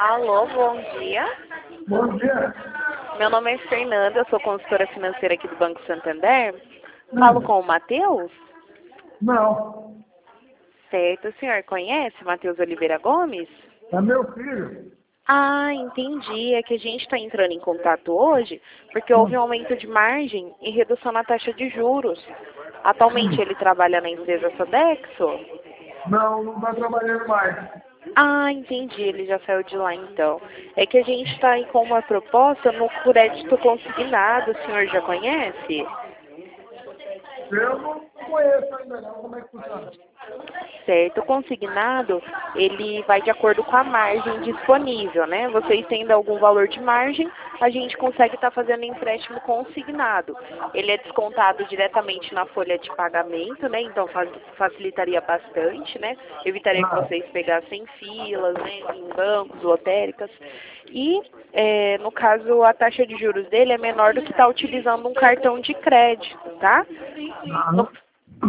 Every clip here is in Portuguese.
Alô, bom dia. Bom dia. Meu nome é Fernanda, eu sou consultora financeira aqui do Banco Santander. Falo Hum, com o Matheus? não, Certo, o senhor conhece Matheus Oliveira Gomes? é meu filho. Ah, entendi. É que a gente está entrando em contato hoje porque houve um Hum, aumento de margem e redução na taxa de juros. Atualmente ele trabalha na empresa Sodexo? não está trabalhando mais. Ah, entendi. Ele já saiu de lá então. É que a gente está aí com uma proposta no crédito consignado. O senhor já conhece? Eu não conheço ainda não, como é que funciona? Certo, o consignado, ele vai de acordo com a margem disponível, né? Vocês tendo algum valor de margem, a gente consegue estar fazendo empréstimo consignado. Ele é descontado diretamente na folha de pagamento, né? Então facilitaria bastante, né? Evitaria que Ah, vocês pegassem filas, né? Em bancos, lotéricas. E, no caso, a taxa de juros dele é menor do que estar utilizando um cartão de crédito, tá? No- não.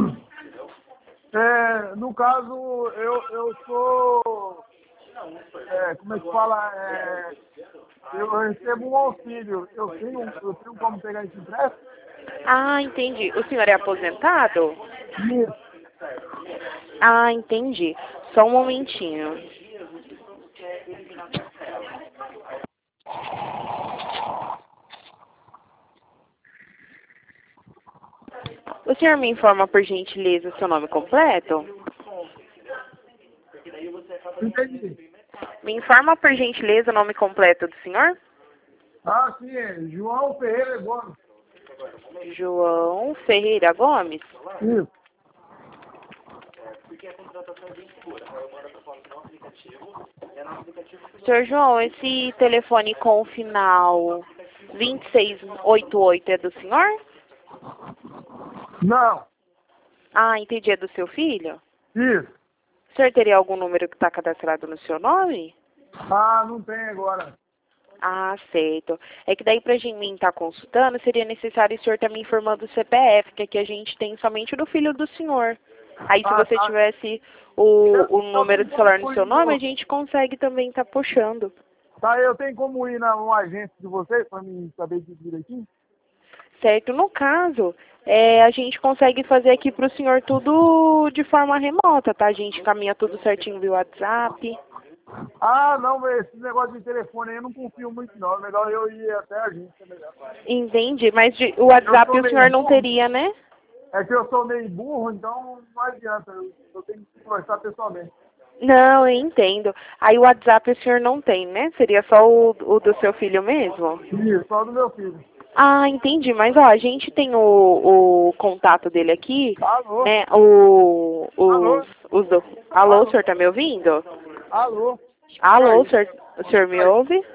No caso, eu sou, como é que fala? Eu recebo um auxílio. Eu tenho como pegar esse empréstimo? Ah, entendi. O senhor é aposentado? Isso. Ah, entendi. Só um momentinho. O senhor me informa, por gentileza, o seu nome completo? Entendi. Me informa, por gentileza, o nome completo do senhor? Ah, sim, é João Ferreira Gomes. João Ferreira Gomes. Isso. Senhor João, esse telefone com o final 2688 é do senhor? Não. Ah, entendi. É do seu filho? Isso. O senhor teria algum número que está cadastrado no seu nome? Ah, não tem agora. Ah, certo. É que daí pra gente estar consultando, seria necessário o senhor estar me informando o CPF, que aqui a gente tem somente do filho do senhor. Aí se Ah, você tá. tivesse Eu, o eu número tenho de celular no como seu ir nome, a no, gente consegue também estar puxando. tá, eu tenho como ir numa agência de vocês para mim saber de direitinho? Certo? No caso, a gente consegue fazer aqui pro senhor tudo de forma remota, tá? A gente caminha tudo certinho via WhatsApp. Ah, não, mas esse negócio de telefone aí eu não confio muito não. É melhor eu ir até a agência, é melhor. Entende? Mas o Eu WhatsApp sou o meio senhor não burro, teria, né? é que eu sou meio burro, então não adianta. Eu tenho que conversar pessoalmente. Não, eu entendo. Aí o WhatsApp o senhor não tem, né? Seria só o do seu filho mesmo? Isso, só do meu filho. Ah, entendi. Mas, ó, a gente tem o contato dele aqui, Alô? né? Alô? Alô, o Alô? senhor tá me ouvindo? Alô? Alô, Peraí. o senhor me Peraí. ouve?